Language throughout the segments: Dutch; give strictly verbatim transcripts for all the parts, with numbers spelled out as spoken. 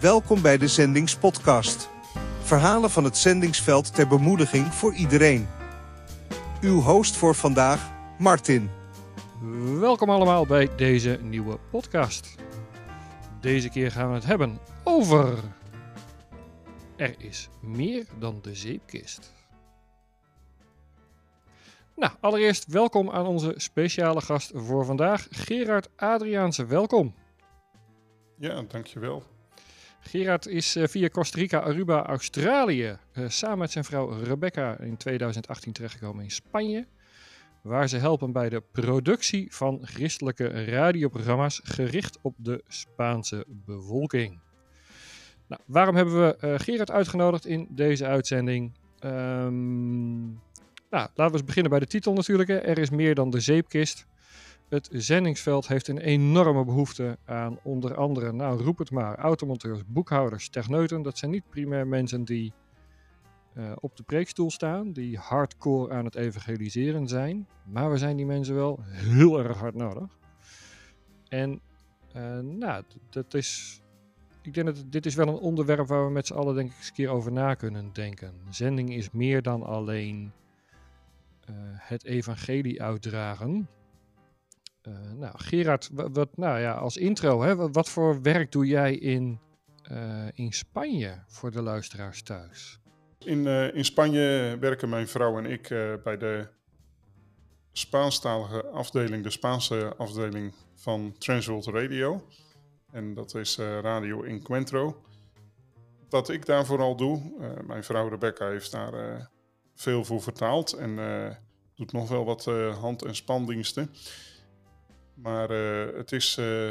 Welkom bij de Zendingspodcast. Verhalen van het zendingsveld ter bemoediging voor iedereen. Uw host voor vandaag, Martin. Welkom allemaal bij deze nieuwe podcast. Deze keer gaan we het hebben over... Er is meer dan de zeepkist. Nou, allereerst welkom aan onze speciale gast voor vandaag, Gerard Adriaanse. Welkom. Ja, dankjewel. Gerard is uh, via Costa Rica, Aruba, Australië, uh, samen met zijn vrouw Rebecca in tweeduizend achttien terechtgekomen in Spanje, waar ze helpen bij de productie van christelijke radioprogramma's gericht op de Spaanse bevolking. Nou, waarom hebben we uh, Gerard uitgenodigd in deze uitzending? Um, nou, laten we eens beginnen bij de titel natuurlijk. Hè. Er is meer dan de zeepkist. Het zendingsveld heeft een enorme behoefte aan onder andere, nou roep het maar, automonteurs, boekhouders, techneuten. Dat zijn niet primair mensen die uh, op de preekstoel staan, die hardcore aan het evangeliseren zijn. Maar we zijn die mensen wel heel erg hard nodig. En uh, nou, dat is... Ik denk dat dit is wel een onderwerp waar we met z'n allen denk ik eens een keer over na kunnen denken. Zending is meer dan alleen uh, het evangelie uitdragen. Uh, nou, Gerard, wat, wat, nou ja, als intro, hè, wat, wat voor werk doe jij in, uh, in Spanje voor de luisteraars thuis? In, uh, in Spanje werken mijn vrouw en ik uh, bij de Spaanstalige afdeling, de Spaanse afdeling van Transworld Radio. En dat is uh, Radio Encuentro. Wat ik daar vooral doe, uh, mijn vrouw Rebecca heeft daar uh, veel voor vertaald en uh, doet nog wel wat uh, hand- en spandiensten. Maar uh, het is... Uh,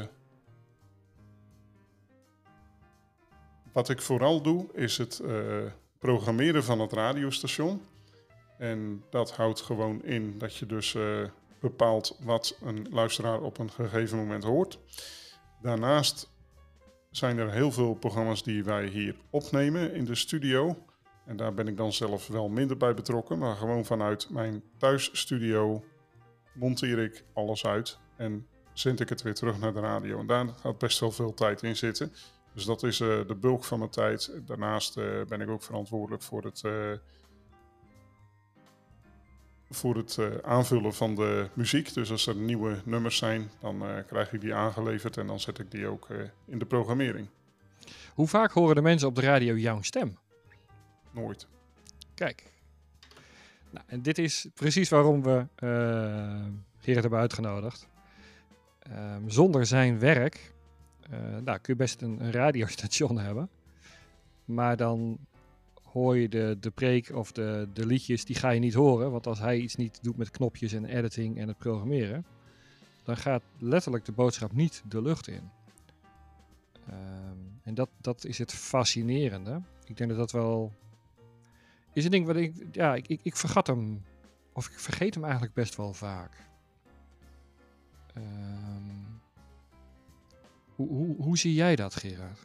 wat ik vooral doe, is het uh, programmeren van het radiostation. En dat houdt gewoon in dat je dus uh, bepaalt wat een luisteraar op een gegeven moment hoort. Daarnaast zijn er heel veel programma's die wij hier opnemen in de studio. En daar ben ik dan zelf wel minder bij betrokken. Maar gewoon vanuit mijn thuisstudio monteer ik alles uit. En zend ik het weer terug naar de radio. En daar gaat best wel veel tijd in zitten. Dus dat is uh, de bulk van mijn tijd. Daarnaast uh, ben ik ook verantwoordelijk voor het... Uh, voor het uh, aanvullen van de muziek. Dus als er nieuwe nummers zijn, dan uh, krijg ik die aangeleverd en dan zet ik die ook uh, in de programmering. Hoe vaak horen de mensen op de radio jouw stem? Nooit. Kijk. Nou, en dit is precies waarom we uh, Gerard hebben uitgenodigd. Uh, zonder zijn werk uh, nou, kun je best een, een radiostation hebben. Maar dan... hoor je de, de preek of de, de liedjes, die ga je niet horen. Want als hij iets niet doet met knopjes en editing en het programmeren, dan gaat letterlijk de boodschap niet de lucht in. Um, en dat, dat is het fascinerende. Ik denk dat dat wel... is een ding wat ik... Ja, ik, ik, ik vergat hem... Of ik vergeet hem eigenlijk best wel vaak. Um, hoe, hoe, hoe zie jij dat, Gerard?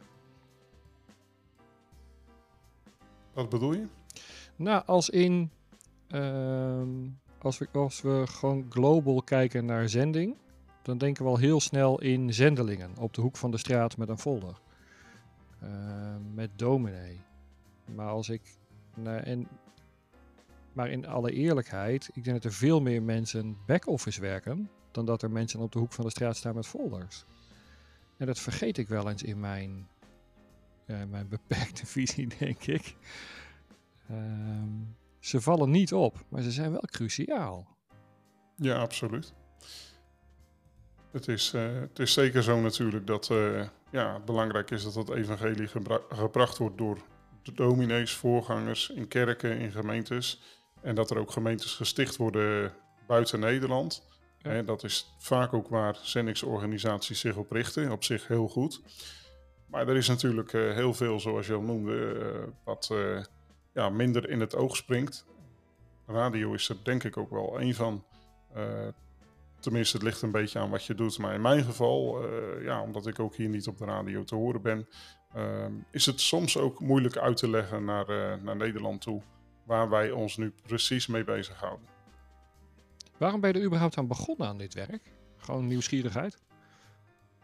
Wat bedoel je? Nou, als in... Uh, als, we, als we gewoon global kijken naar zending, dan denken we al heel snel in zendelingen. Op de hoek van de straat met een folder. Uh, met dominee. Maar als ik... Nou, en, maar in alle eerlijkheid, ik denk dat er veel meer mensen back-office werken, dan dat er mensen op de hoek van de straat staan met folders. En dat vergeet ik wel eens in mijn... Uh, mijn beperkte visie, denk ik. Um, ze vallen niet op, maar ze zijn wel cruciaal. Ja, absoluut. Het is, uh, het is zeker zo natuurlijk dat uh, ja, het belangrijk is dat het evangelie gebra- gebracht wordt door de dominees, voorgangers in kerken, in gemeentes. En dat er ook gemeentes gesticht worden buiten Nederland. Ja. Hè, dat is vaak ook waar zendingsorganisaties zich op richten. Op zich heel goed. Maar er is natuurlijk uh, heel veel, zoals je al noemde, uh, wat uh, ja, minder in het oog springt. Radio is er denk ik ook wel één van. Uh, tenminste, het ligt een beetje aan wat je doet. Maar in mijn geval, uh, ja, omdat ik ook hier niet op de radio te horen ben, uh, is het soms ook moeilijk uit te leggen naar, uh, naar Nederland toe, waar wij ons nu precies mee bezighouden. Waarom ben je er überhaupt aan begonnen aan dit werk? Gewoon nieuwsgierigheid?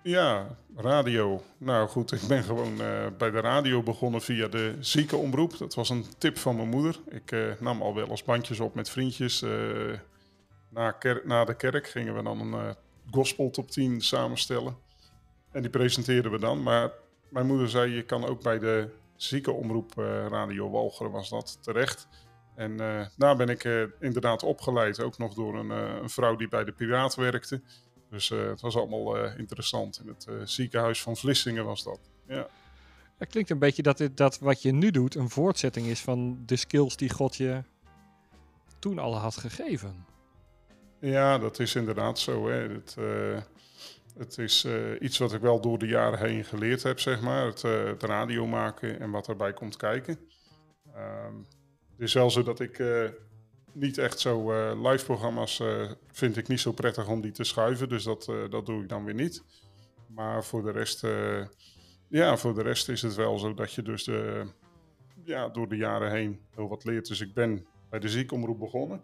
Ja, radio. Nou goed, ik ben gewoon uh, bij de radio begonnen via de ziekenomroep. Dat was een tip van mijn moeder. Ik uh, nam al wel eens bandjes op met vriendjes. Uh, na, ker- na de kerk gingen we dan een uh, gospel top tien samenstellen. En die presenteerden we dan. Maar mijn moeder zei, je kan ook bij de ziekenomroep uh, Radio Walcheren was dat terecht. En uh, daar ben ik uh, inderdaad opgeleid. Ook nog door een, uh, een vrouw die bij de Piraat werkte. Dus uh, het was allemaal uh, interessant. In het uh, ziekenhuis van Vlissingen was dat. Ja. Het klinkt een beetje dat, dit, dat wat je nu doet een voortzetting is van de skills die God je toen al had gegeven. Ja, dat is inderdaad zo. Hè. Het, uh, het is uh, iets wat ik wel door de jaren heen geleerd heb, zeg maar. Het, uh, het radio maken en wat erbij komt kijken. Um, het is wel zo dat ik... Uh, Niet echt zo uh, live programma's uh, vind ik niet zo prettig om die te schuiven. Dus dat, uh, dat doe ik dan weer niet. Maar voor de rest, uh, ja, voor de rest is het wel zo dat je dus de, ja, door de jaren heen heel wat leert. Dus ik ben bij de ziekenomroep begonnen.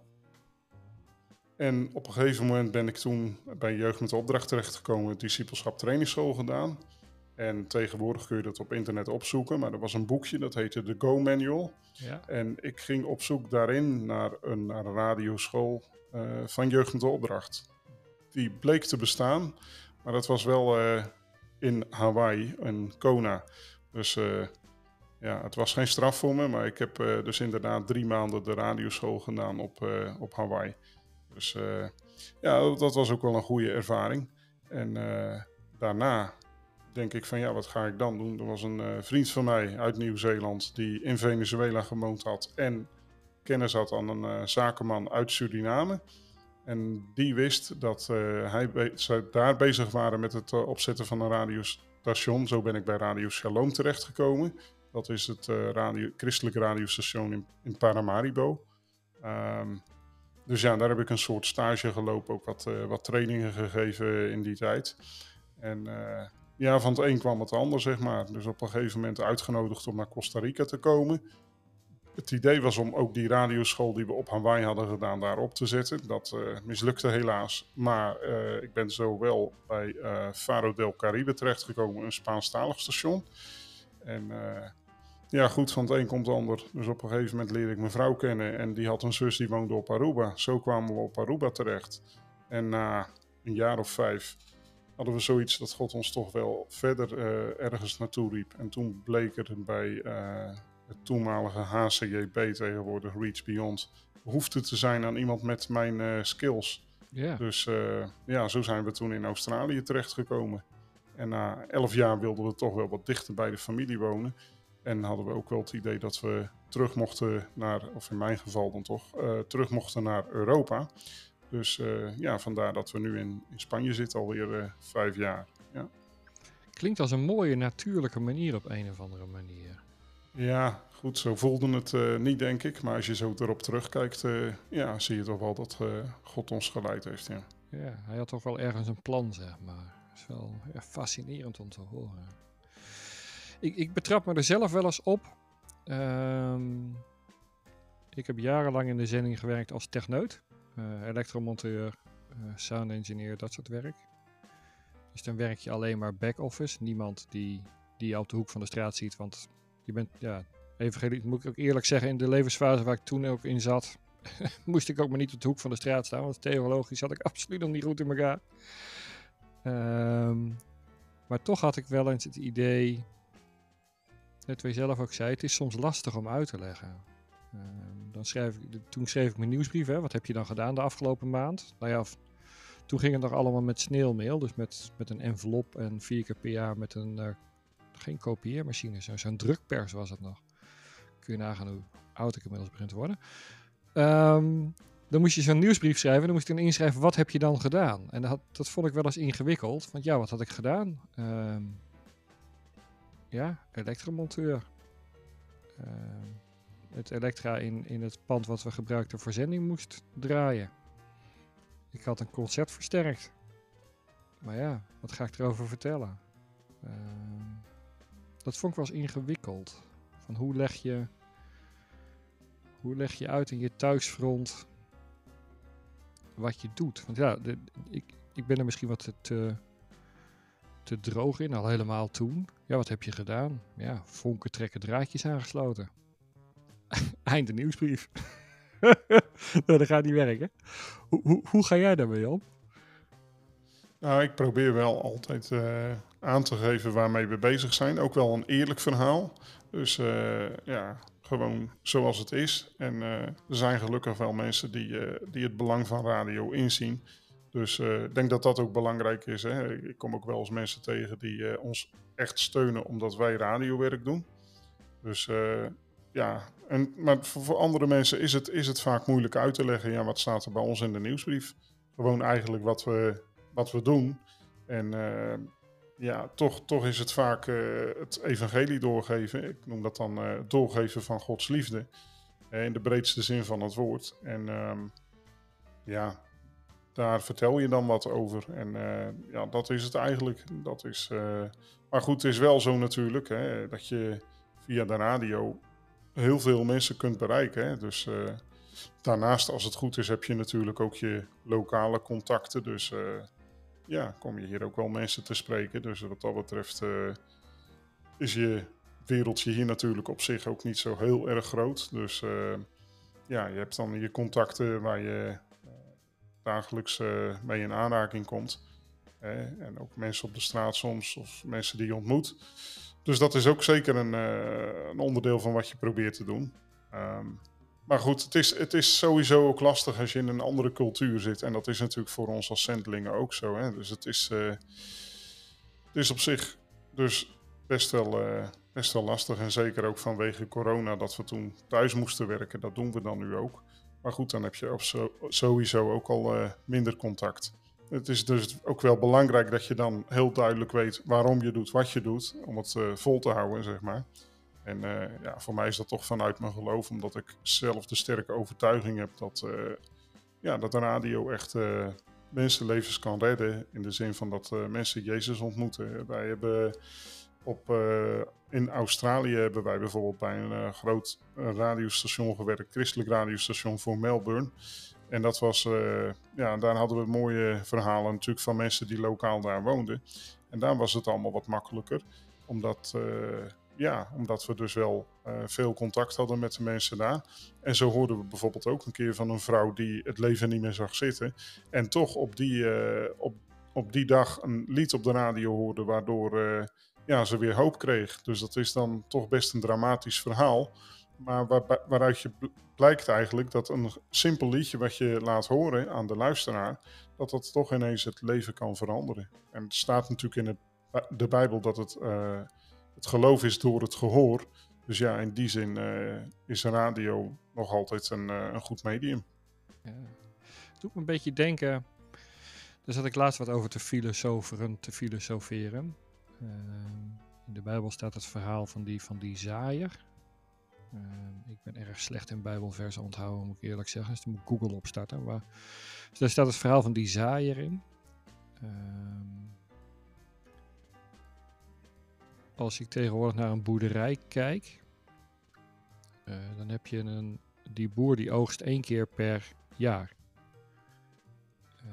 En op een gegeven moment ben ik toen bij Jeugd met de Opdracht terechtgekomen. Discipelschap trainingsschool gedaan. En tegenwoordig kun je dat op internet opzoeken. Maar er was een boekje, dat heette de Go Manual. Ja. En ik ging op zoek daarin naar een, naar een radioschool uh, van Jeugd met de Opdracht. Die bleek te bestaan, maar dat was wel uh, in Hawaii, in Kona. Dus uh, ja, het was geen straf voor me, maar ik heb uh, dus inderdaad drie maanden de radioschool gedaan op, uh, op Hawaii. Dus uh, ja, dat was ook wel een goede ervaring. En uh, daarna... denk ik van ja, wat ga ik dan doen? Er was een uh, vriend van mij uit Nieuw-Zeeland die in Venezuela gewoond had en kennis had aan een uh, zakenman uit Suriname. En die wist dat uh, hij be- ze daar bezig waren met het uh, opzetten van een radiostation. Zo ben ik bij Radio Shalom terechtgekomen. Dat is het uh, radio, christelijke radiostation in, in Paramaribo. Um, dus ja, daar heb ik een soort stage gelopen, ook wat, uh, wat trainingen gegeven in die tijd. En... Uh, Ja, van het een kwam het ander, zeg maar. Dus op een gegeven moment uitgenodigd om naar Costa Rica te komen. Het idee was om ook die radioschool die we op Hawaii hadden gedaan daar op te zetten. Dat uh, mislukte helaas. Maar uh, ik ben zo wel bij uh, Faro del Caribe terechtgekomen, een Spaanstalig station. En uh, ja, goed, van het een komt het ander. Dus op een gegeven moment leerde ik mijn vrouw kennen. En die had een zus die woonde op Aruba. Zo kwamen we op Aruba terecht. En na een jaar of vijf... hadden we zoiets dat God ons toch wel verder uh, ergens naartoe riep. En toen bleek er bij uh, het toenmalige H C J B, tegenwoordig Reach Beyond, behoefte te zijn aan iemand met mijn uh, skills. Yeah. Dus uh, ja, zo zijn we toen in Australië terechtgekomen. En na elf jaar wilden we toch wel wat dichter bij de familie wonen. En hadden we ook wel het idee dat we terug mochten naar, of in mijn geval dan toch, uh, terug mochten naar Europa. Dus uh, ja, vandaar dat we nu in, in Spanje zitten, alweer uh, vijf jaar. Ja. Klinkt als een mooie natuurlijke manier op een of andere manier. Ja, goed, zo voelde het uh, niet, denk ik. Maar als je zo erop terugkijkt, uh, ja, zie je toch wel dat uh, God ons geleid heeft. Ja. Ja, hij had toch wel ergens een plan, zeg maar. Dat is wel ja, fascinerend om te horen. Ik, ik betrap me er zelf wel eens op. Um, ik heb jarenlang in de zending gewerkt als techneut. Uh, elektromonteur, uh, sound engineer, dat soort werk. Dus dan werk je alleen maar back-office. Niemand die, die je op de hoek van de straat ziet. Want je bent, ja, evangelisch, moet ik ook eerlijk zeggen, in de levensfase waar ik toen ook in zat, moest ik ook maar niet op de hoek van de straat staan. Want theologisch had ik absoluut nog niet goed in elkaar. Um, maar toch had ik wel eens het idee, net wat je zelf ook zei, het is soms lastig om uit te leggen. Uh, dan schrijf ik, toen schreef ik mijn nieuwsbrief. Hè. Wat heb je dan gedaan de afgelopen maand? Nou ja, toen ging het nog allemaal met snailmail. Dus met, met een envelop en vier keer per jaar met een... Uh, geen kopieermachine, zo, zo'n drukpers was het nog. Kun je nagaan hoe oud ik inmiddels begin te worden. Um, dan moest je zo'n nieuwsbrief schrijven. Dan moest je dan inschrijven, wat heb je dan gedaan? En dat, dat vond ik wel eens ingewikkeld. Want ja, wat had ik gedaan? Um, ja, elektromonteur. Um, het elektra in, in het pand wat we gebruikten voor zending moest draaien. Ik had een concert versterkt. Maar ja, wat ga ik erover vertellen? Uh, dat vond ik wel eens ingewikkeld. Van hoe leg je, hoe leg je uit in je thuisfront wat je doet? Want ja, de, ik, ik ben er misschien wat te, te droog in, al helemaal toen. Ja, wat heb je gedaan? Ja, vonken trekken, draadjes aangesloten. Einde nieuwsbrief. Nou, dat gaat niet werken. Hoe, hoe, hoe ga jij daarmee om? Nou, ik probeer wel altijd uh, aan te geven waarmee we bezig zijn. Ook wel een eerlijk verhaal. Dus uh, ja, gewoon zoals het is. En uh, er zijn gelukkig wel mensen die, uh, die het belang van radio inzien. Dus uh, ik denk dat dat ook belangrijk is. Hè. Ik kom ook wel eens mensen tegen die uh, ons echt steunen omdat wij radiowerk doen. Dus uh, ja, en, maar voor, voor andere mensen is het, is het vaak moeilijk uit te leggen. Ja, wat staat er bij ons in de nieuwsbrief? Gewoon eigenlijk wat we, wat we doen. En uh, ja, toch, toch is het vaak uh, het evangelie doorgeven. Ik noem dat dan uh, het doorgeven van Gods liefde. Uh, in de breedste zin van het woord. En um, ja, daar vertel je dan wat over. En uh, ja, dat is het eigenlijk. Dat is, uh, maar goed, het is wel zo natuurlijk, hè, dat je via de radio heel veel mensen kunt bereiken. Hè. Dus uh, daarnaast, als het goed is, heb je natuurlijk ook je lokale contacten. Dus uh, ja, kom je hier ook wel mensen te spreken. Dus wat dat betreft uh, is je wereldje hier natuurlijk op zich ook niet zo heel erg groot. Dus uh, ja, je hebt dan je contacten waar je uh, dagelijks uh, mee in aanraking komt. Hè. En ook mensen op de straat soms, of mensen die je ontmoet. Dus dat is ook zeker een, uh, een onderdeel van wat je probeert te doen. Um, maar goed, het is, het is sowieso ook lastig als je in een andere cultuur zit. En dat is natuurlijk voor ons als zendelingen ook zo. Hè? Dus het is, uh, het is op zich dus best wel, uh, best wel lastig. En zeker ook vanwege corona dat we toen thuis moesten werken. Dat doen we dan nu ook. Maar goed, dan heb je op zo, sowieso ook al uh, minder contact. Het is dus ook wel belangrijk dat je dan heel duidelijk weet waarom je doet wat je doet. Om het uh, vol te houden, zeg maar. En uh, ja, voor mij is dat toch vanuit mijn geloof. Omdat ik zelf de sterke overtuiging heb dat, uh, ja, dat de radio echt uh, mensenlevens kan redden. In de zin van dat uh, mensen Jezus ontmoeten. Wij hebben op, uh, in Australië hebben wij bijvoorbeeld bij een uh, groot uh, radiostation gewerkt. Christelijk radiostation voor Melbourne. En dat was, uh, ja, daar hadden we mooie verhalen natuurlijk van mensen die lokaal daar woonden. En daar was het allemaal wat makkelijker. Omdat, uh, ja, omdat we dus wel uh, veel contact hadden met de mensen daar. En zo hoorden we bijvoorbeeld ook een keer van een vrouw die het leven niet meer zag zitten. En toch op die, uh, op, op die dag een lied op de radio hoorde waardoor uh, ja, ze weer hoop kreeg. Dus dat is dan toch best een dramatisch verhaal. Maar waar, waaruit je blijkt eigenlijk dat een simpel liedje wat je laat horen aan de luisteraar, dat dat toch ineens het leven kan veranderen. En het staat natuurlijk in het, de Bijbel dat het, uh, het geloof is door het gehoor. Dus ja, in die zin uh, is radio nog altijd een, uh, een goed medium. Ja. Het doet me een beetje denken, daar zat ik laatst wat over te filosoferen, te filosoferen. Uh, in de Bijbel staat het verhaal van die, van die zaaier. Uh, ik ben erg slecht in Bijbelversen onthouden, moet ik eerlijk zeggen. Dus dan moet ik Google opstarten. Maar, dus daar staat het verhaal van die zaaier in. Uh, als ik tegenwoordig naar een boerderij kijk, uh, dan heb je een, die boer die oogst één keer per jaar. Uh,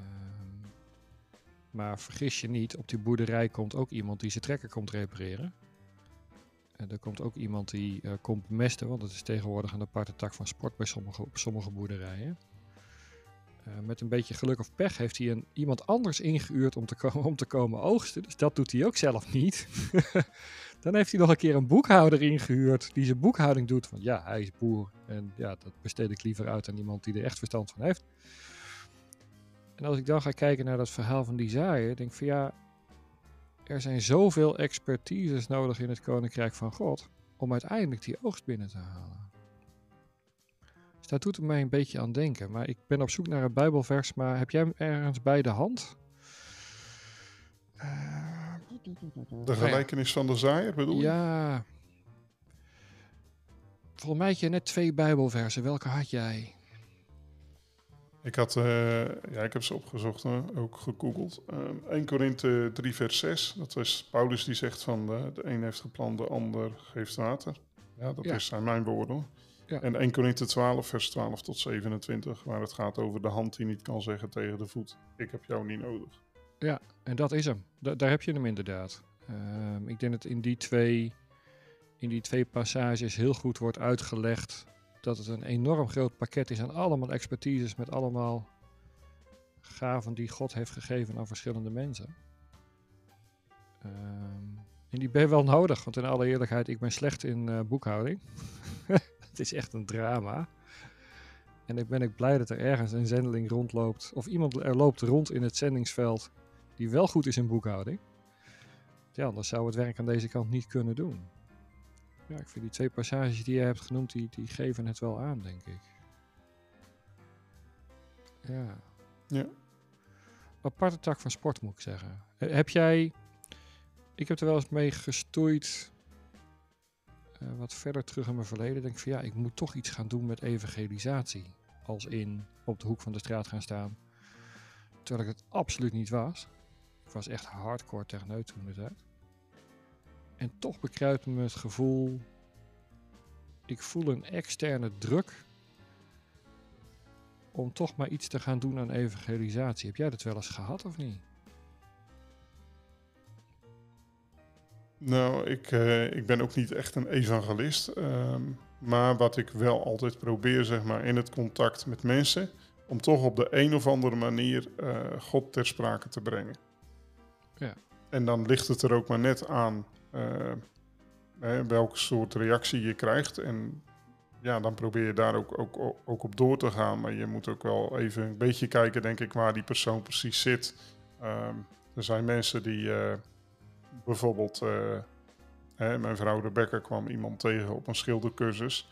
maar vergis je niet, op die boerderij komt ook iemand die zijn trekker komt repareren. En er komt ook iemand die uh, komt bemesten, want dat is tegenwoordig een aparte tak van sport bij sommige, op sommige boerderijen. Uh, met een beetje geluk of pech heeft hij een, iemand anders ingehuurd om te, ko- om te komen oogsten. Dus dat doet hij ook zelf niet. Dan heeft hij nog een keer een boekhouder ingehuurd die zijn boekhouding doet. Want ja, hij is boer en ja, dat besteed ik liever uit aan iemand die er echt verstand van heeft. En als ik dan ga kijken naar dat verhaal van die zaaier, denk ik van ja, er zijn zoveel expertises nodig in het Koninkrijk van God om uiteindelijk die oogst binnen te halen. Dus daar doet het mij een beetje aan denken. Maar ik ben op zoek naar een Bijbelvers, maar heb jij hem ergens bij de hand? Uh, de gelijkenis van de zaaier bedoel je? Ja. Volgens mij had je net twee Bijbelversen. Welke had jij? Ik, had, uh, ja, ik heb ze opgezocht, uh, ook gegoogeld. Uh, Eerste Korinthe drie vers zes. Dat is Paulus die zegt van uh, de een heeft geplant, de ander geeft water. Ja, dat ja. is zijn mijn woorden. Ja. En Eerste Korinthe twaalf vers twaalf tot zevenentwintig. Waar het gaat over de hand die niet kan zeggen tegen de voet. Ik heb jou niet nodig. Ja, En dat is hem. Da- daar heb je hem inderdaad. Um, ik denk dat in die twee, in die twee passages heel goed wordt uitgelegd dat het een enorm groot pakket is aan allemaal expertises met allemaal gaven die God heeft gegeven aan verschillende mensen. Um, en die ben je wel nodig, want in alle eerlijkheid, ik ben slecht in uh, boekhouding. Het is echt een drama. En ik ben ik blij dat er ergens een zendeling rondloopt, of iemand er loopt rond in het zendingsveld die wel goed is in boekhouding. Ja, anders zou het werk aan deze kant niet kunnen doen. Ja, ik vind die twee passages die je hebt genoemd, die, die geven het wel aan, denk ik. Ja. Ja. Aparte tak van sport, moet ik zeggen. Heb jij... Ik heb er wel eens mee gestoeid, uh, wat verder terug in mijn verleden. Denk ik van ja, ik moet toch iets gaan doen met evangelisatie. Als in op de hoek van de straat gaan staan. Terwijl ik het absoluut niet was. Ik was echt hardcore techneut toen de tijd. En toch bekruipt me het gevoel... Ik voel een externe druk... om toch maar iets te gaan doen aan evangelisatie. Heb jij dat wel eens gehad of niet? Nou, ik, uh, ik ben ook niet echt een evangelist. Um, maar wat ik wel altijd probeer, zeg maar, in het contact met mensen... om toch op de een of andere manier uh, God ter sprake te brengen. Ja. En dan ligt het er ook maar net aan uh, hè, welke soort reactie je krijgt. En ja, dan probeer je daar ook, ook, ook op door te gaan. Maar je moet ook wel even een beetje kijken, denk ik, waar die persoon precies zit. Um, er zijn mensen die uh, bijvoorbeeld... Uh, hè, mijn vrouw Rebecca kwam iemand tegen op een schildercursus.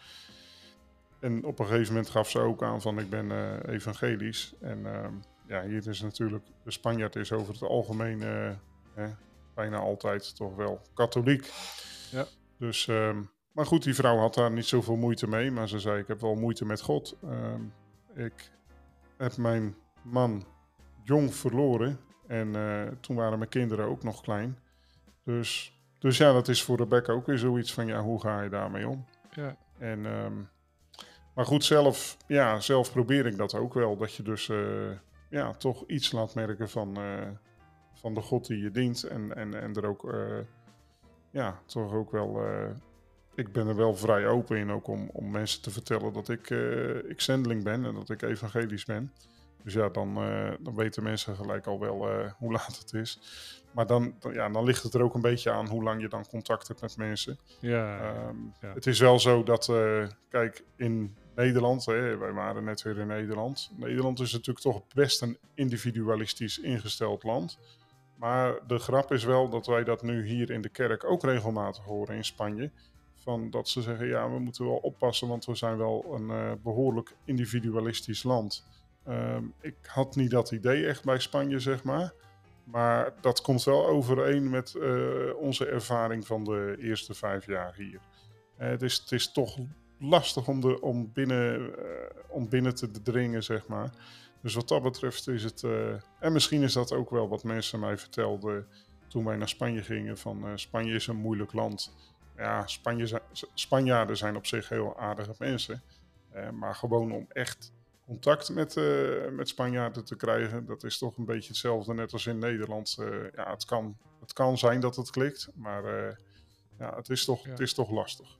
En op een gegeven moment gaf ze ook aan van ik ben uh, evangelisch. En uh, ja, hier is natuurlijk... De Spanjaard is over het algemeen... Uh, hè, bijna altijd toch wel katholiek. Ja. Dus... Um, Maar goed, die vrouw had daar niet zoveel moeite mee. Maar ze zei, ik heb wel moeite met God. Um, ik heb mijn man jong verloren. En uh, toen waren mijn kinderen ook nog klein. Dus, dus ja, dat is voor Rebecca ook weer zoiets van, ja, hoe ga je daarmee om? Ja. En, um, maar goed, zelf, ja, zelf probeer ik dat ook wel. Dat je dus uh, ja, toch iets laat merken van, uh, van de God die je dient. En, en, en er ook, uh, ja, toch ook wel... Uh, Ik ben er wel vrij open in, ook om, om mensen te vertellen dat ik, uh, ik zendeling ben en dat ik evangelisch ben. Dus ja, dan, uh, dan weten mensen gelijk al wel uh, hoe laat het is. Maar dan, dan, ja, dan ligt het er ook een beetje aan hoe lang je dan contact hebt met mensen. Ja, um, ja. Het is wel zo dat, uh, kijk, in Nederland, hè, wij waren net weer in Nederland. Nederland is natuurlijk toch best een individualistisch ingesteld land. Maar de grap is wel dat wij dat nu hier in de kerk ook regelmatig horen in Spanje. Van dat ze zeggen, ja, we moeten wel oppassen, want we zijn wel een uh, behoorlijk individualistisch land. Um, ik had niet dat idee echt bij Spanje, zeg maar. Maar dat komt wel overeen met uh, onze ervaring van de eerste vijf jaar hier. Uh, het, is, het is toch lastig om, de, om, binnen, uh, om binnen te dringen, zeg maar. Dus wat dat betreft is het... Uh, en misschien is dat ook wel wat mensen mij vertelden toen wij naar Spanje gingen. Van uh, Spanje is een moeilijk land. Ja, Spanje, Spanjaarden zijn op zich heel aardige mensen. Uh, maar gewoon om echt contact met, uh, met Spanjaarden te krijgen, dat is toch een beetje hetzelfde net als in Nederland. Uh, ja, het kan, het kan zijn dat het klikt, maar uh, ja, het, is toch, ja. het is toch lastig.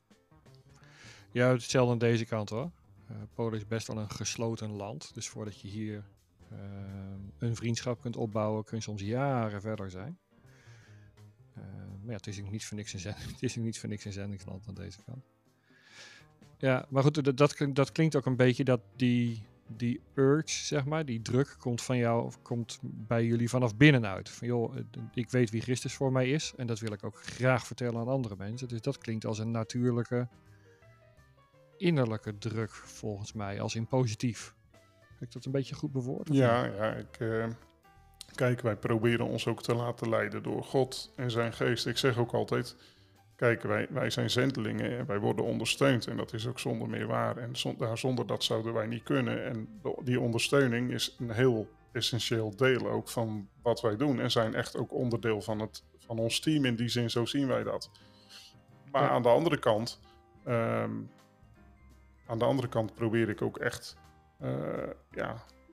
Ja, hetzelfde aan deze kant hoor. Uh, Polen is best wel een gesloten land. Dus voordat je hier uh, een vriendschap kunt opbouwen, kun je soms jaren verder zijn. Uh, maar ja, het is ook niet voor niks een, zend- het is ook niet voor niks een zendingsland aan deze kant. Ja, maar goed, dat, dat, dat klinkt ook een beetje dat die, die urge, zeg maar, die druk komt van jou, of komt bij jullie vanaf binnenuit. Van joh, ik weet wie Christus voor mij is en dat wil ik ook graag vertellen aan andere mensen. Dus dat klinkt als een natuurlijke, innerlijke druk volgens mij, als in positief. Heb ik dat een beetje goed bewoord? Ja, ja, ik... Uh... Kijk, wij proberen ons ook te laten leiden door God en zijn geest. Ik zeg ook altijd, kijk, wij, wij zijn zendelingen en wij worden ondersteund. En dat is ook zonder meer waar. En zonder, zonder dat zouden wij niet kunnen. En die ondersteuning is een heel essentieel deel ook van wat wij doen. En zijn echt ook onderdeel van, het, van ons team. In die zin, zo zien wij dat. Maar ja. aan de andere kant, um, aan de andere kant probeer ik ook echt, uh, ja...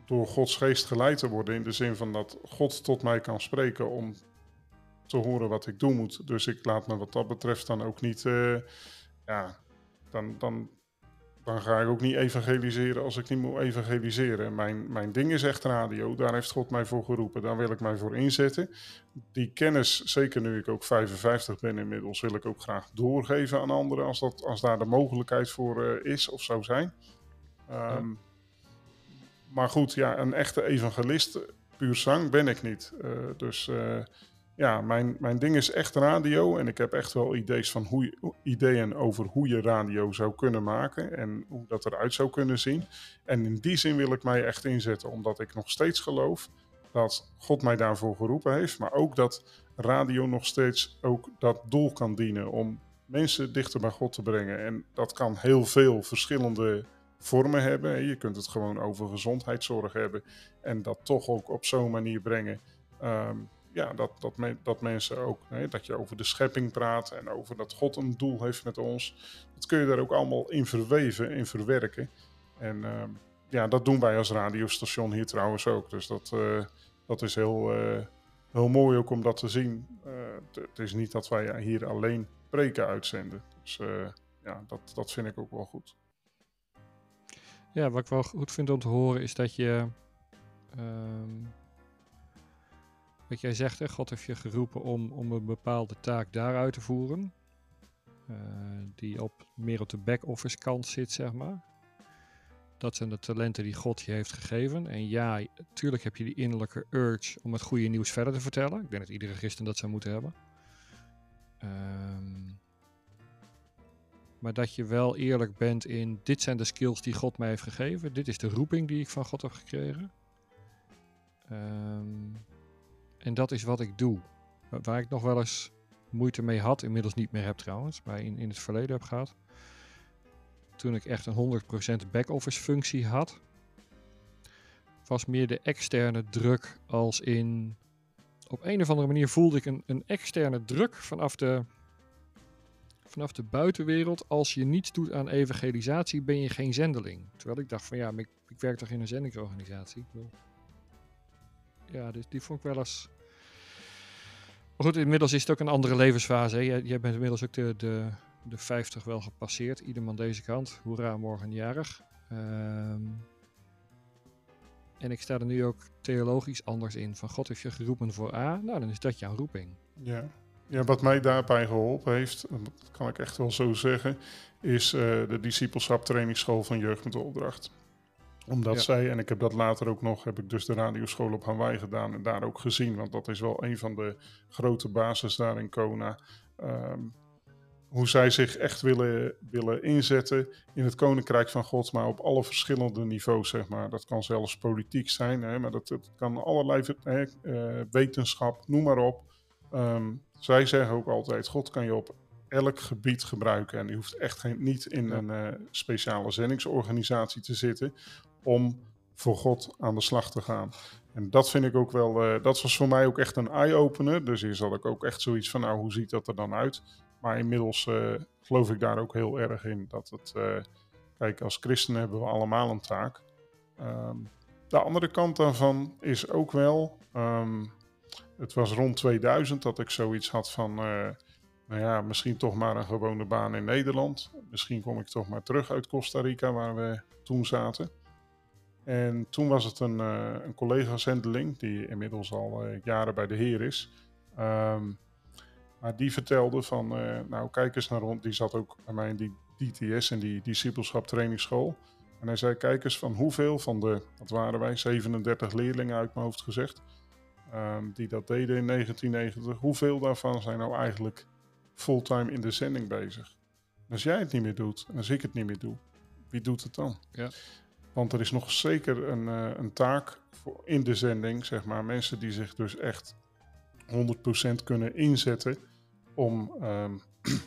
door Gods geest geleid te worden. In de zin van dat God tot mij kan spreken om te horen wat ik doen moet. Dus ik laat me wat dat betreft dan ook niet... Uh, ja, dan, dan, dan ga ik ook niet evangeliseren als ik niet moet evangeliseren. Mijn, mijn ding is echt radio. Daar heeft God mij voor geroepen. Daar wil ik mij voor inzetten. Die kennis, zeker nu ik ook vijfenvijftig ben inmiddels, wil ik ook graag doorgeven aan anderen. Als, dat, als daar de mogelijkheid voor uh, is of zou zijn. Um, ja. Maar goed, ja, een echte evangelist, puur zang, ben ik niet. Uh, dus uh, ja, mijn, mijn ding is echt radio. En ik heb echt wel ideeën, van hoe je, ideeën over hoe je radio zou kunnen maken. En hoe dat eruit zou kunnen zien. En in die zin wil ik mij echt inzetten. Omdat ik nog steeds geloof dat God mij daarvoor geroepen heeft. Maar ook dat radio nog steeds ook dat doel kan dienen. Om mensen dichter bij God te brengen. En dat kan heel veel verschillende vormen hebben. Je kunt het gewoon over gezondheidszorg hebben. En dat toch ook op zo'n manier brengen. Um, ja, dat, dat, me, dat mensen ook, hè, dat je over de schepping praat. En over dat God een doel heeft met ons. Dat kun je daar ook allemaal in verweven, in verwerken. En um, ja, dat doen wij als radiostation hier trouwens ook. Dus dat, uh, dat is heel, uh, heel mooi ook om dat te zien. Uh, t- het is niet dat wij hier alleen preken uitzenden. Dus uh, ja, dat, dat vind ik ook wel goed. Ja, wat ik wel goed vind om te horen is dat je... Um, wat jij zegt, hè, God heeft je geroepen om, om een bepaalde taak daaruit te voeren. Uh, die op, meer op de back-office kant zit, zeg maar. Dat zijn de talenten die God je heeft gegeven. En ja, natuurlijk heb je die innerlijke urge om het goede nieuws verder te vertellen. Ik denk dat iedere christen dat zou moeten hebben. Um, maar dat je wel eerlijk bent in, dit zijn de skills die God mij heeft gegeven. Dit is de roeping die ik van God heb gekregen. Um, en dat is wat ik doe. Waar ik nog wel eens moeite mee had, inmiddels niet meer heb trouwens, maar in, in het verleden heb gehad. Toen ik echt een honderd procent back-office functie had, was meer de externe druk als in... Op een of andere manier voelde ik een, een externe druk vanaf de, vanaf de buitenwereld. Als je niets doet aan evangelisatie, ben je geen zendeling. Terwijl ik dacht van ja, maar ik, ik werk toch in een zendingsorganisatie. Ik wil... Ja, dus die vond ik wel eens... Maar goed, inmiddels is het ook een andere levensfase. Hè. Jij, jij bent inmiddels ook de, de, de vijftig wel gepasseerd. Iederman deze kant. Hoera, morgen jarig. Um, en ik sta er nu ook theologisch anders in. Van God heeft je geroepen voor A. Nou, dan is dat jouw roeping. Ja, ja wat mij daarbij geholpen heeft, dat kan ik echt wel zo zeggen, is uh, de discipelschap trainingsschool van Jeugd met de Opdracht. Omdat ja. zij, en ik heb dat later ook nog, heb ik dus de radioschool op Hawaii gedaan en daar ook gezien. Want dat is wel een van de grote bases daar in Kona. Um, hoe zij zich echt willen, willen inzetten in het Koninkrijk van God, maar op alle verschillende niveaus, zeg maar. Dat kan zelfs politiek zijn, hè, maar dat, dat kan allerlei hè, uh, wetenschap, noem maar op. Um, zij zeggen ook altijd, God kan je op elk gebied gebruiken. En je hoeft echt geen, niet in ja. een uh, speciale zendingsorganisatie te zitten om voor God aan de slag te gaan. En dat vind ik ook wel, uh, dat was voor mij ook echt een eye-opener. Dus hier zat ik ook echt zoiets van, nou, hoe ziet dat er dan uit? Maar inmiddels uh, geloof ik daar ook heel erg in. Dat het, uh, kijk, als christenen hebben we allemaal een taak. Um, de andere kant daarvan is ook wel, um, het was rond tweeduizend dat ik zoiets had van, uh, nou ja, misschien toch maar een gewone baan in Nederland. Misschien kom ik toch maar terug uit Costa Rica, waar we toen zaten. En toen was het een, uh, een collega-zendeling, die inmiddels al uh, jaren bij de Heer is. Um, maar die vertelde van, uh, nou kijk eens naar rond, die zat ook bij mij in die D T S, in die discipelschap trainingsschool. En hij zei, kijk eens van hoeveel van de, wat waren wij, zevenendertig leerlingen uit mijn hoofd gezegd, um, die dat deden in negentien negentig. Hoeveel daarvan zijn nou eigenlijk fulltime in de zending bezig? En als jij het niet meer doet, en als ik het niet meer doe, wie doet het dan? Ja. Want er is nog zeker een, uh, een taak voor in de zending, zeg maar, mensen die zich dus echt honderd procent kunnen inzetten om, um,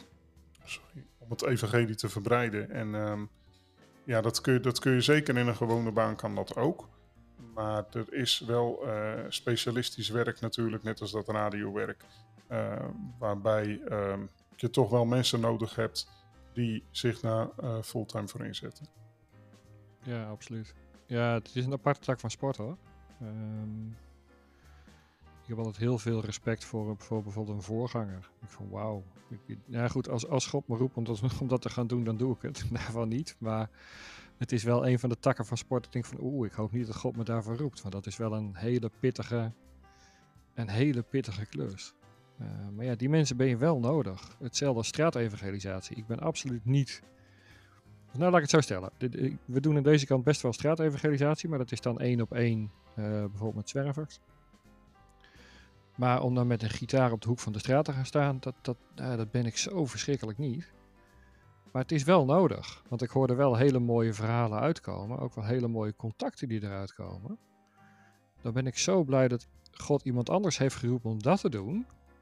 sorry, om het evangelie te verbreiden. En um, ja, dat kun, je, dat kun je zeker in een gewone baan, kan dat ook. Maar er is wel uh, specialistisch werk natuurlijk, net als dat radiowerk, uh, waarbij um, je toch wel mensen nodig hebt die zich daar uh, fulltime voor inzetten. Ja, absoluut. Ja, het is een aparte tak van sport hoor. Um, ik heb altijd heel veel respect voor, voor bijvoorbeeld een voorganger. Ik van wauw. Ja goed, als, als God me roept om dat, om dat te gaan doen, dan doe ik het. Daarvan niet. Maar het is wel een van de takken van sport. Ik denk van oeh, ik hoop niet dat God me daarvoor roept. Want dat is wel een hele pittige, een hele pittige klus. Uh, maar ja, die mensen ben je wel nodig. Hetzelfde als straatevangelisatie. Ik ben absoluut niet... Nou, laat ik het zo stellen. We doen aan deze kant best wel straatevangelisatie, maar dat is dan één op één, uh, bijvoorbeeld met zwervers. Maar om dan met een gitaar op de hoek van de straat te gaan staan, dat, dat, uh, dat ben ik zo verschrikkelijk niet. Maar het is wel nodig, want ik hoor er wel hele mooie verhalen uitkomen, ook wel hele mooie contacten die eruit komen. Dan ben ik zo blij dat God iemand anders heeft geroepen om dat te doen.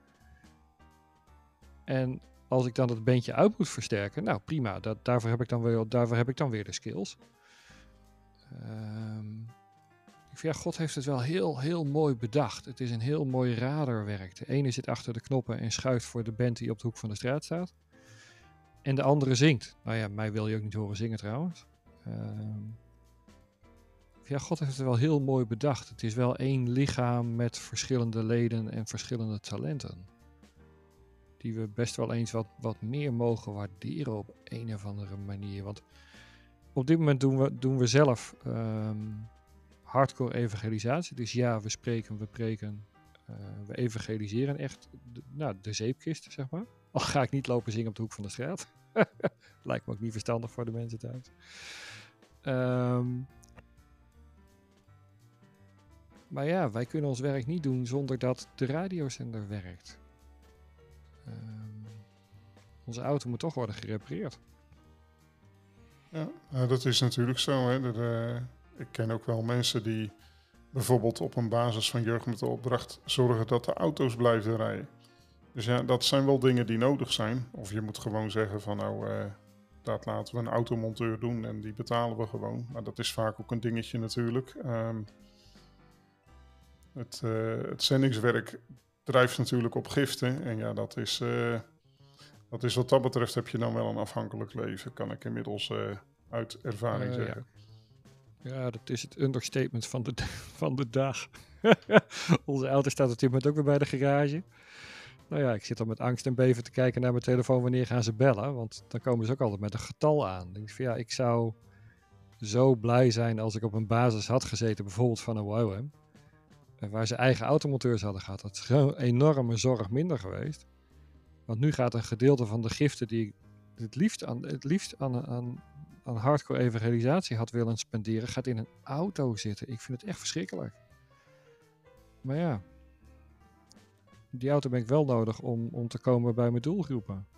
En als ik dan het bandje uit moet versterken, nou prima, dat, daarvoor, heb ik dan weer, daarvoor heb ik dan weer de skills. Um, ik vind, ja, God heeft het wel heel, heel mooi bedacht. Het is een heel mooi radarwerk. De ene zit achter de knoppen en schuift voor de band die op de hoek van de straat staat. En de andere zingt. Nou ja, mij wil je ook niet horen zingen trouwens. Um, ja, God heeft het wel heel mooi bedacht. Het is wel één lichaam met verschillende leden en verschillende talenten. Die we best wel eens wat, wat meer mogen waarderen op een of andere manier. Want op dit moment doen we, doen we zelf um, hardcore evangelisatie. Dus ja, we spreken, we preken, uh, we evangeliseren echt de, nou, de zeepkist, zeg maar. Al ga ik niet lopen zingen op de hoek van de straat. Lijkt me ook niet verstandig voor de mensen thuis. Um, maar ja, wij kunnen ons werk niet doen zonder dat de radiozender werkt. Um, onze auto moet toch worden gerepareerd. Ja, nou, dat is natuurlijk zo. Hè. Dat, uh, ik ken ook wel mensen die bijvoorbeeld op een basis van jeugd met de opdracht zorgen dat de auto's blijven rijden. Dus ja, dat zijn wel dingen die nodig zijn. Of je moet gewoon zeggen van nou, uh, dat laten we een automonteur doen en die betalen we gewoon. Maar dat is vaak ook een dingetje natuurlijk. Um, het, uh, het zendingswerk drijft natuurlijk op giften. En ja, dat is, uh, dat is wat dat betreft heb je dan wel een afhankelijk leven. Kan ik inmiddels uh, uit ervaring uh, zeggen. Ja. ja, dat is het understatement van de, van de dag. Onze auto staat op dit moment ook weer bij de garage. Nou ja, ik zit al met angst en beven te kijken naar mijn telefoon wanneer gaan ze bellen. Want dan komen ze ook altijd met een getal aan. Dan denk ik van ja, ik zou zo blij zijn als ik op een basis had gezeten, bijvoorbeeld van een W O M. Waar ze eigen automonteurs hadden gehad. Dat is gewoon een enorme zorg minder geweest. Want nu gaat een gedeelte van de giften die ik het liefst aan, het liefst aan, aan, aan hardcore evangelisatie had willen spenderen, gaat in een auto zitten. Ik vind het echt verschrikkelijk. Maar ja, die auto ben ik wel nodig om, om te komen bij mijn doelgroepen.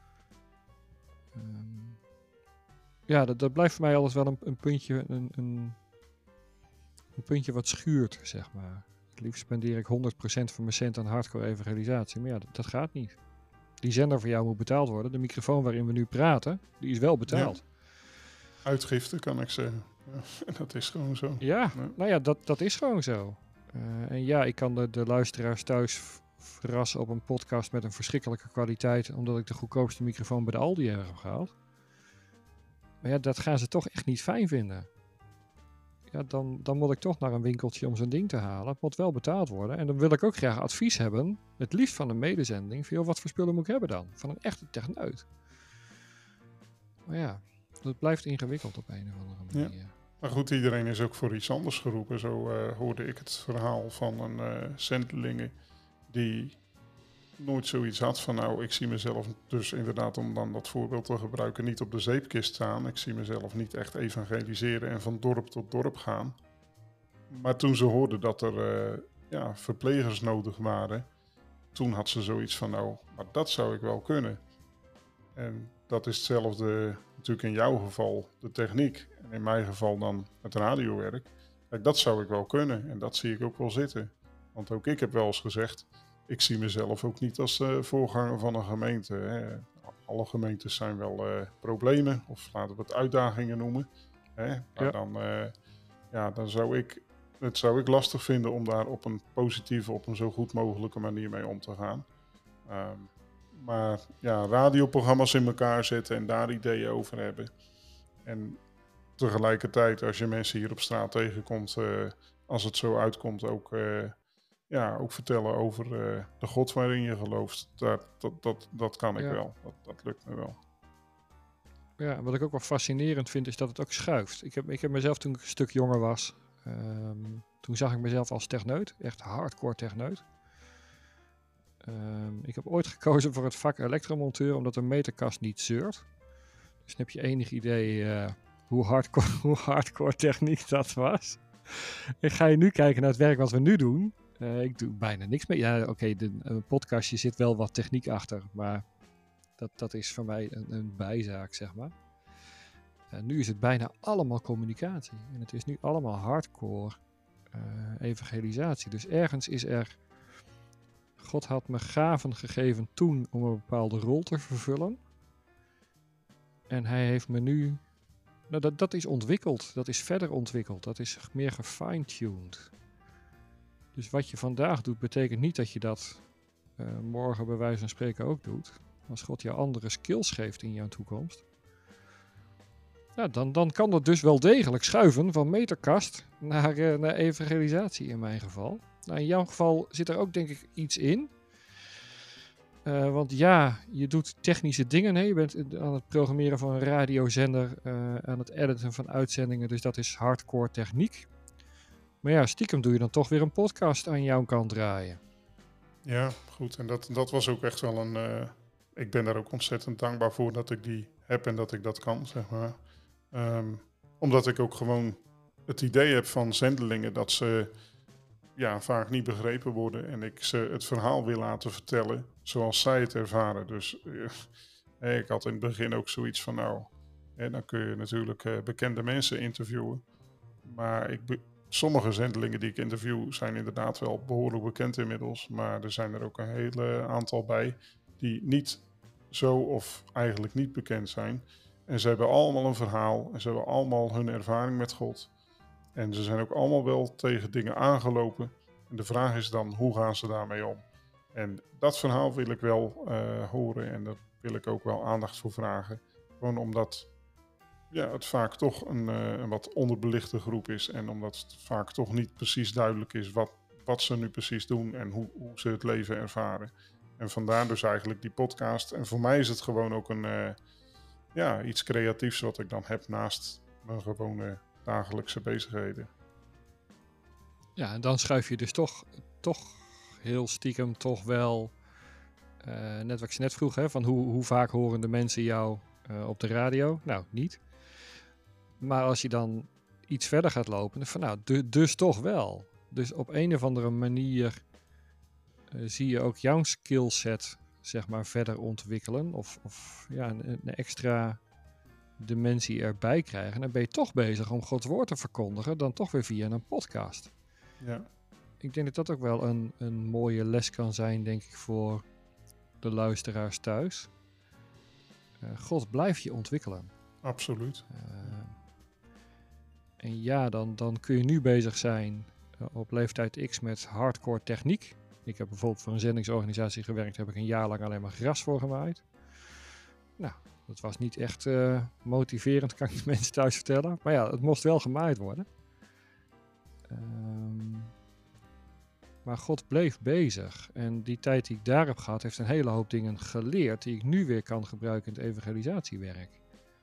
Um, ja, dat, dat blijft voor mij alles wel een, een puntje, een, een, een puntje wat schuurt, zeg maar. Het liefst spendeer ik honderd procent van mijn cent aan hardcore evangelisatie. Maar ja, dat, dat gaat niet. Die zender voor jou moet betaald worden. De microfoon waarin we nu praten, die is wel betaald. Ja. Uitgifte kan ik zeggen. Ja, dat is gewoon zo. Ja, ja. nou ja, dat, dat is gewoon zo. Uh, en ja, ik kan de, de luisteraars thuis v- verrassen op een podcast met een verschrikkelijke kwaliteit, omdat ik de goedkoopste microfoon bij de Aldi heb gehaald. Maar ja, dat gaan ze toch echt niet fijn vinden. Ja, dan, dan moet ik toch naar een winkeltje om zo'n ding te halen. Het moet wel betaald worden. En dan wil ik ook graag advies hebben, het liefst van een medezending, van joh, wat voor spullen moet ik hebben dan? Van een echte techneut. Maar ja, dat blijft ingewikkeld op een of andere manier. Ja. Maar goed, iedereen is ook voor iets anders geroepen. Zo uh, hoorde ik het verhaal van een uh, zendelinge die nooit zoiets had van nou, ik zie mezelf dus inderdaad, om dan dat voorbeeld te gebruiken, niet op de zeepkist staan. Ik zie mezelf niet echt evangeliseren en van dorp tot dorp gaan. Maar toen ze hoorden dat er uh, ja, verplegers nodig waren, toen had ze zoiets van nou, maar dat zou ik wel kunnen. En dat is hetzelfde natuurlijk in jouw geval de techniek. En in mijn geval dan het radiowerk. Kijk, dat zou ik wel kunnen. En dat zie ik ook wel zitten. Want ook ik heb wel eens gezegd, ik zie mezelf ook niet als uh, voorganger van een gemeente. Hè. Alle gemeentes zijn wel uh, problemen, of laten we het uitdagingen noemen. Hè. Maar ja. Dan, uh, ja, dan zou ik, het zou ik lastig vinden om daar op een positieve, op een zo goed mogelijke manier mee om te gaan. Um, maar ja, radioprogramma's in elkaar zetten en daar ideeën over hebben. En tegelijkertijd, als je mensen hier op straat tegenkomt, uh, als het zo uitkomt, ook, uh, ja, ook vertellen over uh, de God waarin je gelooft. Dat, dat, dat, dat kan ik ja. wel. Dat, dat lukt me wel. Ja, wat ik ook wel fascinerend vind, is dat het ook schuift. Ik heb, ik heb mezelf toen ik een stuk jonger was, um, toen zag ik mezelf als techneut, echt hardcore techneut. Um, ik heb ooit gekozen voor het vak elektromonteur, omdat een meterkast niet zeurt. Dus dan heb je enig idee uh, hoe, hardcore, hoe hardcore techniek dat was. En ga je nu kijken naar het werk wat we nu doen. Uh, ik doe bijna niks meer. Ja, oké, okay, een podcastje zit wel wat techniek achter, maar dat, dat is voor mij een, een bijzaak, zeg maar. Uh, nu is het bijna allemaal communicatie. En het is nu allemaal hardcore uh, evangelisatie. Dus ergens is er... God had me gaven gegeven toen om een bepaalde rol te vervullen. En hij heeft me nu... Nou, dat, dat is ontwikkeld. Dat is verder ontwikkeld. Dat is meer gefine-tuned. Dus wat je vandaag doet, betekent niet dat je dat uh, morgen bij wijze van spreken ook doet. Als God je andere skills geeft in jouw toekomst. Ja, dan, dan kan dat dus wel degelijk schuiven van meterkast naar, uh, naar evangelisatie in mijn geval. Nou, in jouw geval zit er ook denk ik iets in. Uh, want ja, je doet technische dingen. Hè? Je bent aan het programmeren van een radiozender, uh, aan het editen van uitzendingen. Dus dat is hardcore techniek. Maar ja, stiekem doe je dan toch weer een podcast aan jouw kant draaien. Ja, goed. En dat, dat was ook echt wel een... Uh, ik ben daar ook ontzettend dankbaar voor dat ik die heb en dat ik dat kan, zeg maar. Um, omdat ik ook gewoon het idee heb van zendelingen dat ze... ja, vaak niet begrepen worden en ik ze het verhaal wil laten vertellen zoals zij het ervaren. Dus uh, ik had in het begin ook zoiets van nou, hè, dan kun je natuurlijk uh, bekende mensen interviewen. Maar ik be- sommige zendelingen die ik interview zijn inderdaad wel behoorlijk bekend inmiddels. Maar er zijn er ook een hele aantal bij die niet zo of eigenlijk niet bekend zijn. En ze hebben allemaal een verhaal en ze hebben allemaal hun ervaring met God. En ze zijn ook allemaal wel tegen dingen aangelopen. En de vraag is dan, hoe gaan ze daarmee om? En dat verhaal wil ik wel uh, horen en daar wil ik ook wel aandacht voor vragen. Gewoon omdat ja, het vaak toch een, uh, een wat onderbelichte groep is. En omdat het vaak toch niet precies duidelijk is wat, wat ze nu precies doen en hoe, hoe ze het leven ervaren. En vandaar dus eigenlijk die podcast. En voor mij is het gewoon ook een, uh, ja, iets creatiefs wat ik dan heb naast mijn gewone... dagelijkse bezigheden. Ja, en dan schuif je dus toch, toch heel stiekem toch wel, uh, net wat ik net vroeg, hè, van hoe, hoe vaak horen de mensen jou uh, op de radio? Nou, niet. Maar als je dan iets verder gaat lopen, dan van nou, de, dus toch wel. Dus op een of andere manier uh, zie je ook jouw skillset, zeg maar, verder ontwikkelen. Of, of ja, een, een extra... dimensie erbij krijgen. En dan ben je toch bezig om Gods woord te verkondigen, dan toch weer via een podcast. Ja. Ik denk dat dat ook wel een, een mooie les kan zijn, denk ik, voor de luisteraars thuis. Uh, God blijft je ontwikkelen. Absoluut. Uh, en ja, dan, dan kun je nu bezig zijn uh, op leeftijd X met hardcore techniek. Ik heb bijvoorbeeld voor een zendingsorganisatie gewerkt, heb ik een jaar lang alleen maar gras voor gemaaid. Nou, dat was niet echt uh, motiverend, kan ik de mensen thuis vertellen. Maar ja, het moest wel gemaaid worden. Um, maar God bleef bezig. En die tijd die ik daar heb gehad, heeft een hele hoop dingen geleerd die ik nu weer kan gebruiken in het evangelisatiewerk.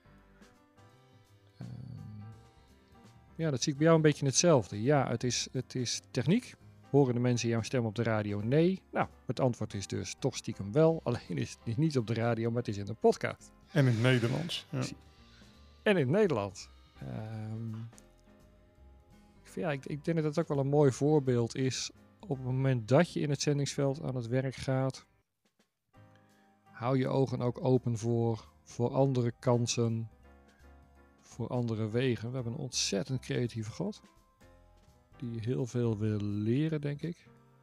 Um, ja, dat zie ik bij jou een beetje hetzelfde. Ja, het is, het is techniek. Horen de mensen jouw stem op de radio? Nee. Nou, het antwoord is dus toch stiekem wel. Alleen is het niet op de radio, maar het is in een podcast. En in het Nederlands. Ja. En in het Nederlands. Um, ja, ik, ik denk dat dat ook wel een mooi voorbeeld is. Op het moment dat je in het zendingsveld aan het werk gaat, hou je ogen ook open voor, voor andere kansen, voor andere wegen. We hebben een ontzettend creatieve God, die heel veel wil leren, denk ik.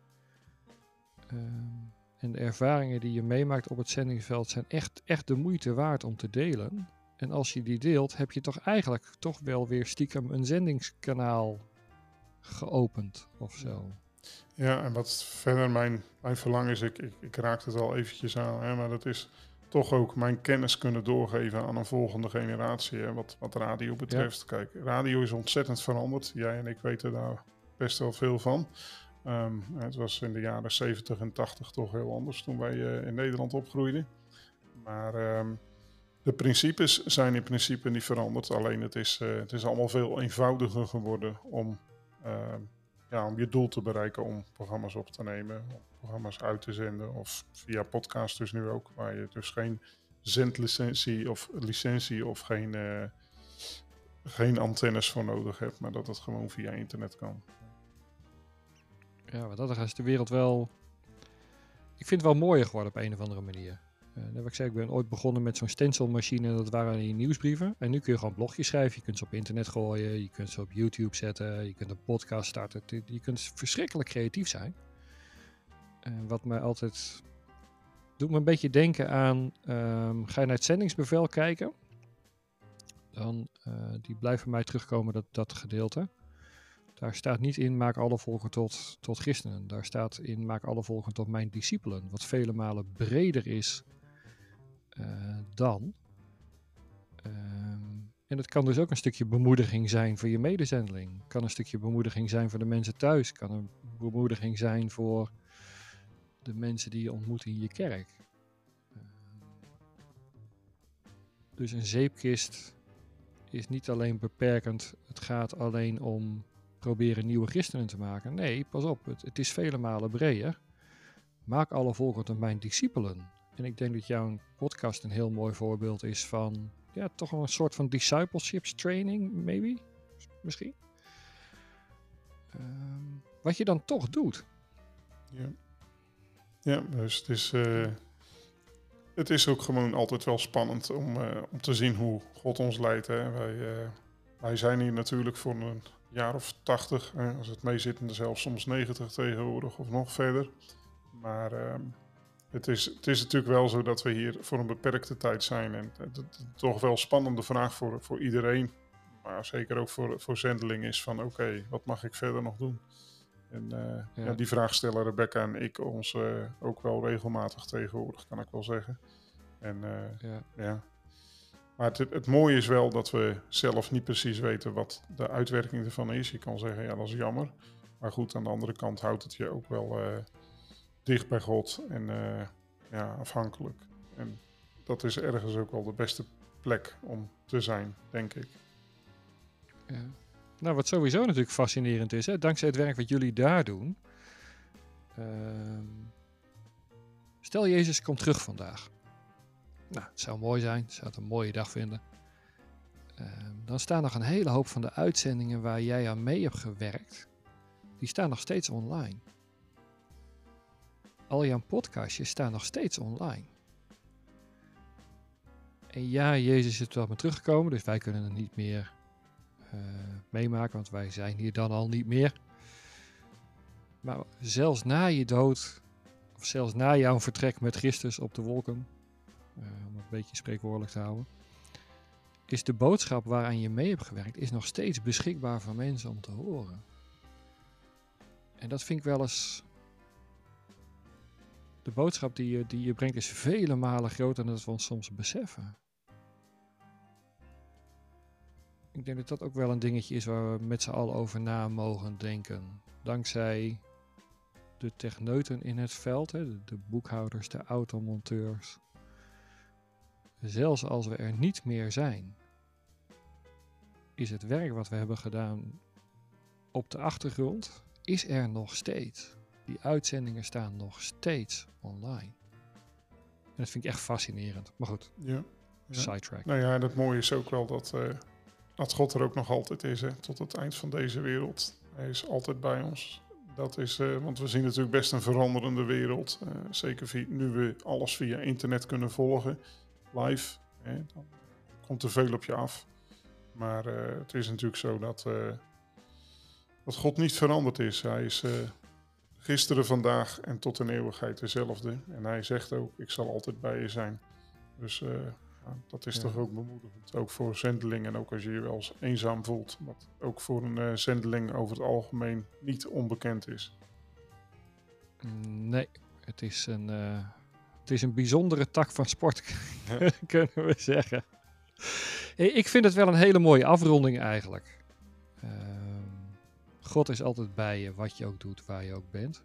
Um, en de ervaringen die je meemaakt op het zendingsveld zijn echt, echt de moeite waard om te delen. En als je die deelt, heb je toch eigenlijk toch wel weer stiekem een zendingskanaal geopend of zo. Ja, en wat verder mijn, mijn verlangen is, ik, ik, ik raakte het al eventjes aan, hè, maar dat is toch ook mijn kennis kunnen doorgeven aan een volgende generatie. Hè, wat, wat radio betreft. Ja. Kijk, radio is ontzettend veranderd. Jij en ik weten daar best wel veel van. Um, het was in de jaren zeventig en tachtig toch heel anders toen wij uh, in Nederland opgroeiden. Maar um, de principes zijn in principe niet veranderd. Alleen het is, uh, het is allemaal veel eenvoudiger geworden om, uh, ja, om je doel te bereiken. Om programma's op te nemen, om programma's uit te zenden. Of via podcast dus nu ook. Waar je dus geen zendlicentie of licentie of geen, uh, geen antennes voor nodig hebt. Maar dat het gewoon via internet kan. Ja, wat dat is de wereld wel... Ik vind het wel mooier geworden op een of andere manier. Uh, wat ik zei, ik ben ooit begonnen met zo'n stencilmachine. Dat waren die nieuwsbrieven. En nu kun je gewoon blogjes schrijven. Je kunt ze op internet gooien. Je kunt ze op YouTube zetten. Je kunt een podcast starten. Je kunt verschrikkelijk creatief zijn. Uh, wat mij altijd... Doet me een beetje denken aan... Um, ga je naar het zendingsbevel kijken. Dan uh, die blijft bij mij terugkomen, dat, dat gedeelte. Daar staat niet in, maak alle volken tot, tot christenen. Daar staat in, maak alle volken tot mijn discipelen. Wat vele malen breder is uh, dan. Um, en het kan dus ook een stukje bemoediging zijn voor je medezendeling. Kan een stukje bemoediging zijn voor de mensen thuis. Kan een bemoediging zijn voor de mensen die je ontmoet in je kerk. Uh, dus een zeepkist is niet alleen beperkend. Het gaat alleen om proberen nieuwe christenen te maken. Nee, pas op, het, het is vele malen breder. Maak alle volken tot mijn discipelen. En ik denk dat jouw podcast een heel mooi voorbeeld is van, ja, toch een soort van discipleships training, maybe, misschien. Um, wat je dan toch doet. Ja, ja dus het is, uh, het is ook gewoon altijd wel spannend om, uh, om te zien hoe God ons leidt. Hè. Wij, uh, wij zijn hier natuurlijk voor een jaar of tachtig, eh, als het meezit, zelfs soms negentig tegenwoordig of nog verder. Maar uh, het, is, het is natuurlijk wel zo dat we hier voor een beperkte tijd zijn. En het, het, het toch wel een spannende vraag voor, voor iedereen, maar zeker ook voor, voor zendeling is van oké, okay, wat mag ik verder nog doen? En uh, ja. Ja, die vraag stellen Rebecca en ik ons uh, ook wel regelmatig tegenwoordig, kan ik wel zeggen. En uh, ja... ja. Maar het, het mooie is wel dat we zelf niet precies weten wat de uitwerking ervan is. Je kan zeggen, ja, dat is jammer. Maar goed, aan de andere kant houdt het je ook wel uh, dicht bij God en uh, ja, afhankelijk. En dat is ergens ook wel de beste plek om te zijn, denk ik. Ja. Nou, wat sowieso natuurlijk fascinerend is, hè, dankzij het werk wat jullie daar doen. Uh, stel Jezus komt terug vandaag. Nou, het zou mooi zijn. Ik zou het een mooie dag vinden. Uh, dan staan nog een hele hoop van de uitzendingen waar jij aan mee hebt gewerkt. Die staan nog steeds online. Al jouw podcastjes staan nog steeds online. En ja, Jezus is er wel mee teruggekomen. Dus wij kunnen het niet meer uh, meemaken. Want wij zijn hier dan al niet meer. Maar zelfs na je dood. Of zelfs na jouw vertrek met Christus op de wolken. Uh, om het een beetje spreekwoordelijk te houden, is de boodschap waaraan je mee hebt gewerkt, is nog steeds beschikbaar voor mensen om te horen. En dat vind ik wel eens... De boodschap die je, die je brengt is vele malen groter dan dat we ons soms beseffen. Ik denk dat dat ook wel een dingetje is waar we met z'n allen over na mogen denken. Dankzij de techneuten in het veld, hè, de, de boekhouders, de automonteurs. Zelfs als we er niet meer zijn, is het werk wat we hebben gedaan op de achtergrond, is er nog steeds. Die uitzendingen staan nog steeds online. En dat vind ik echt fascinerend. Maar goed, ja, ja. Sidetrack. Nou ja, en het mooie is ook wel dat, uh, dat God er ook nog altijd is, hè, tot het eind van deze wereld. Hij is altijd bij ons. Dat is, uh, want we zien natuurlijk best een veranderende wereld. Uh, zeker via, nu we alles via internet kunnen volgen. Live, hè, dan komt er veel op je af. Maar uh, het is natuurlijk zo dat, uh, dat God niet veranderd is. Hij is uh, gisteren, vandaag en tot in eeuwigheid dezelfde. En hij zegt ook, ik zal altijd bij je zijn. Dus uh, ja, dat is ja. toch ook bemoedigend. Ook voor zendelingen en ook als je je wel eens eenzaam voelt. Wat ook voor een uh, zendeling over het algemeen niet onbekend is. Nee, het is een... Uh... Het is een bijzondere tak van sport, ja. kunnen we zeggen. Ik vind het wel een hele mooie afronding eigenlijk. Uh, God is altijd bij je, wat je ook doet, waar je ook bent.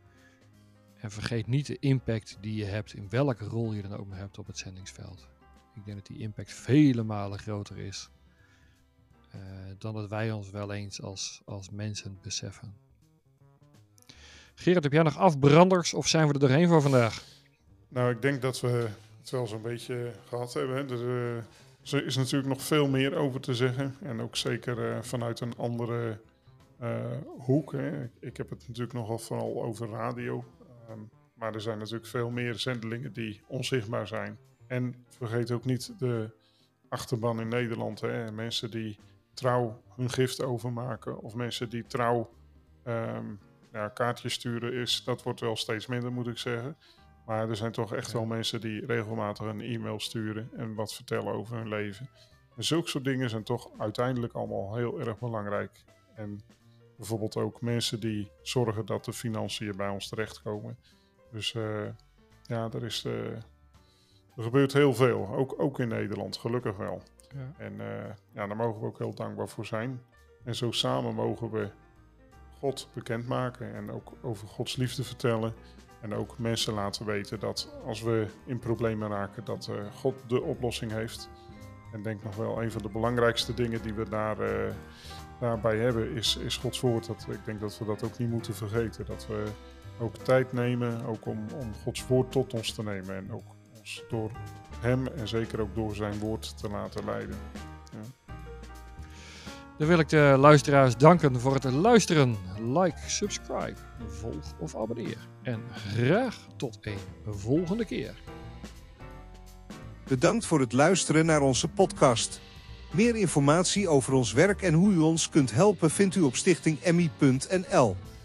En vergeet niet de impact die je hebt, in welke rol je dan ook maar hebt op het zendingsveld. Ik denk dat die impact vele malen groter is uh, dan dat wij ons wel eens als, als mensen beseffen. Gerard, heb jij nog afbranders of zijn we er doorheen voor vandaag? Nou, ik denk dat we het wel zo'n beetje gehad hebben. Hè. Er, uh, er is natuurlijk nog veel meer over te zeggen. En ook zeker uh, vanuit een andere uh, hoek. Hè. Ik heb het natuurlijk nogal vooral over radio. Um, maar er zijn natuurlijk veel meer zendelingen die onzichtbaar zijn. En vergeet ook niet de achterban in Nederland. Hè. Mensen die trouw hun gift overmaken. Of mensen die trouw um, ja, kaartjes sturen. Is, dat wordt wel steeds minder, moet ik zeggen. Maar er zijn toch echt ja. wel mensen die regelmatig een e-mail sturen en wat vertellen over hun leven. En zulke soort dingen zijn toch uiteindelijk allemaal heel erg belangrijk. En bijvoorbeeld ook mensen die zorgen dat de financiën bij ons terechtkomen. Dus uh, ja, er, is, uh, er gebeurt heel veel. Ook, ook in Nederland, gelukkig wel. Ja. En uh, ja, daar mogen we ook heel dankbaar voor zijn. En zo samen mogen we God bekendmaken en ook over Gods liefde vertellen. En ook mensen laten weten dat als we in problemen raken, dat uh, God de oplossing heeft. En ik denk nog wel een van de belangrijkste dingen die we daar, uh, daarbij hebben, is, is Gods woord. Dat, ik denk dat we dat ook niet moeten vergeten. Dat we ook tijd nemen, ook om, om Gods woord tot ons te nemen. En ook ons door hem en zeker ook door zijn woord te laten leiden. Ja. Dan wil ik de luisteraars danken voor het luisteren. Like, subscribe, volg of abonneer. En graag tot een volgende keer. Bedankt voor het luisteren naar onze podcast. Meer informatie over ons werk en hoe u ons kunt helpen vindt u op stichting m i punt n l.